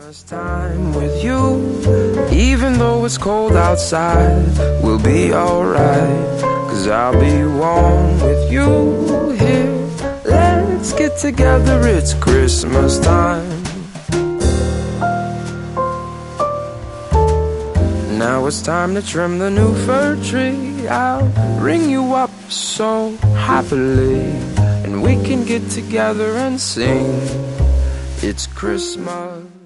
Christmas time with you, even though it's cold outside, we'll be alright, 'cause I'll be warm with you here. Let's get together, it's Christmas time. Now it's time to trim the new fir tree. I'll ring you up so happily, and we can get together and sing. It's Christmas.